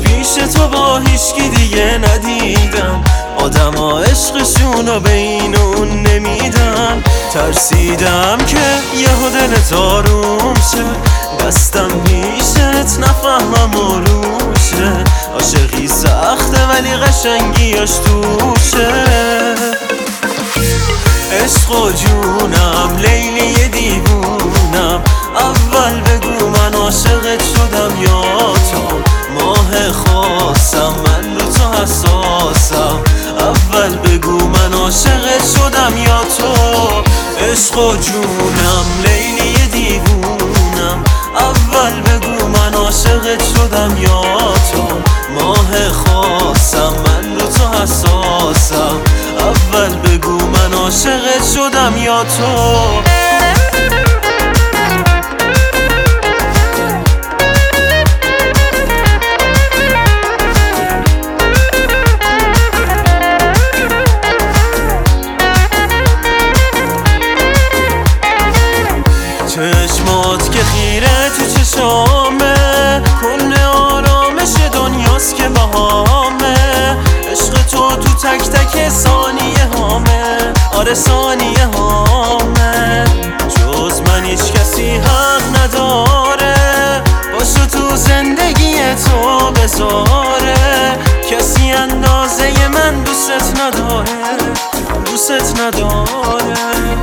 پیش تو با هیچکی دیگه ندیدم، آدما عشقشونو به این اون نمیدن. ترسیدم که یهو دلت آروم شه، دستم پیشت نفهمم و روشه. عاشقی سخته ولی قشنگیاش توشه. عشق و جونم لیلی دیوونم، اول بگو من عاشقت شدم یا تو. ماه خاصم من رو تو حساسم، اول بگو من عاشقت شدم یا تو. عشق و جونم لیلی دیوونم، اول بگو من عاشقت شدم یا تو. ماه خاصم من رو تو حساسم، اول بگو من عاشقت شدم یا تو. چشمات که خیره تو چشامه، کل آرامش دنیاست که بهامه. عشق تو تک تک ثانیه هامه، آره ثانیه هامه. جز من هیچ کسی حق نداره باشو تو زندگی تو بذاره. کسی اندازه من دوست نداره، دوست نداره.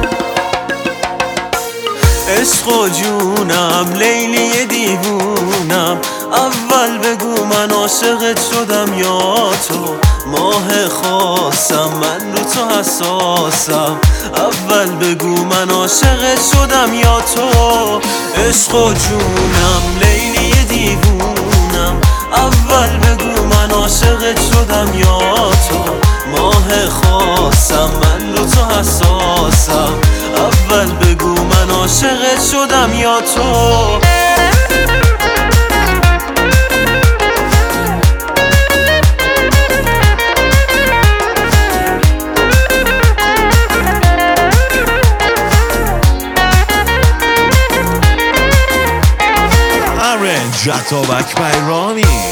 عشق و جونم لیلی دیوونم، اول بگو من عاشقت شدم یا تو. ماه خاصم من رو تو حساسم، اول بگو من عاشقت شدم یا تو. عشق و جونم لیلی دیوونم، اول بگو من عاشقت شدم یا تو. ماه خاصم من رو تو حساسم، اول بگو من عاشقت شدم یا تو. Arrange Jatobak by Ronnie.